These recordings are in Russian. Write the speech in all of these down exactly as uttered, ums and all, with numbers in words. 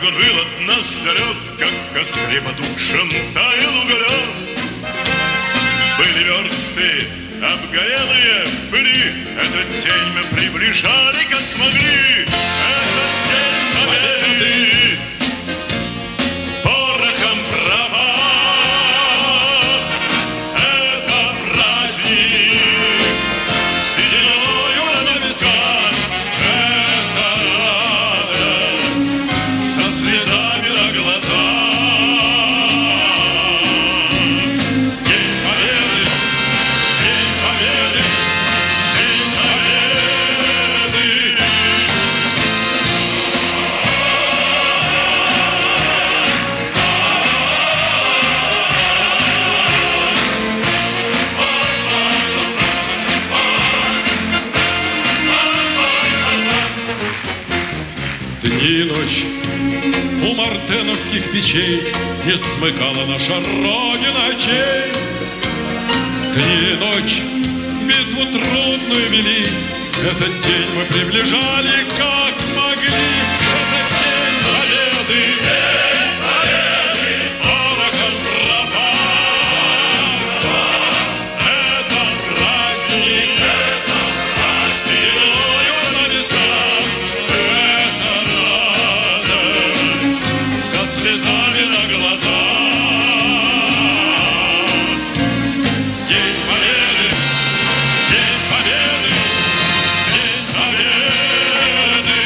он был от нас далек, как в костре потухшем таял уголек. Были версты обгорелые в пыли, этот день мы приближали, как могли. Этот день победы порохом пропах. Это праздник с сединою на висках. Это радость со слезами на глазах. Дни и ночь у мартеновских печей не смыкала наша Родина очей. Дни и ночь битву трудную вели, этот день мы приближали, как могли. Этот день победы, день победы, порохом пропах. Это праздник, это праздник, с сединою на висках. Со слезами на глазах. День победы, день победы, день победы.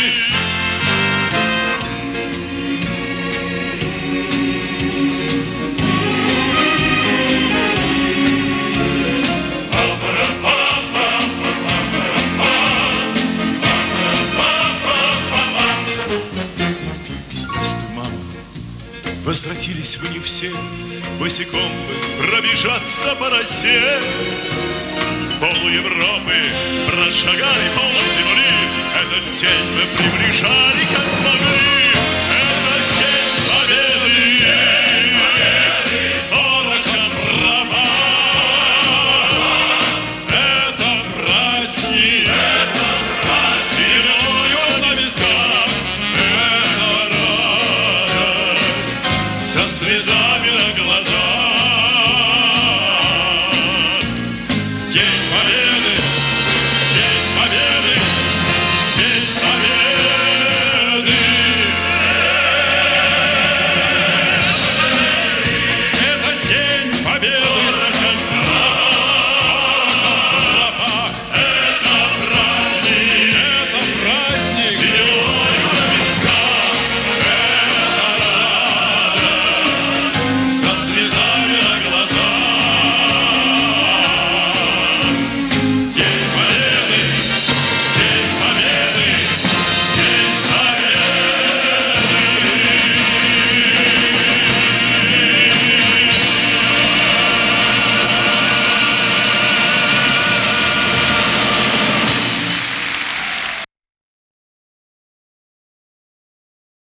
Здравствуй, мама. Возвратились вы не все, босиком бы пробежаться по росе. Пол Европы прошагали, пол земли, этот день мы приближали, как могли.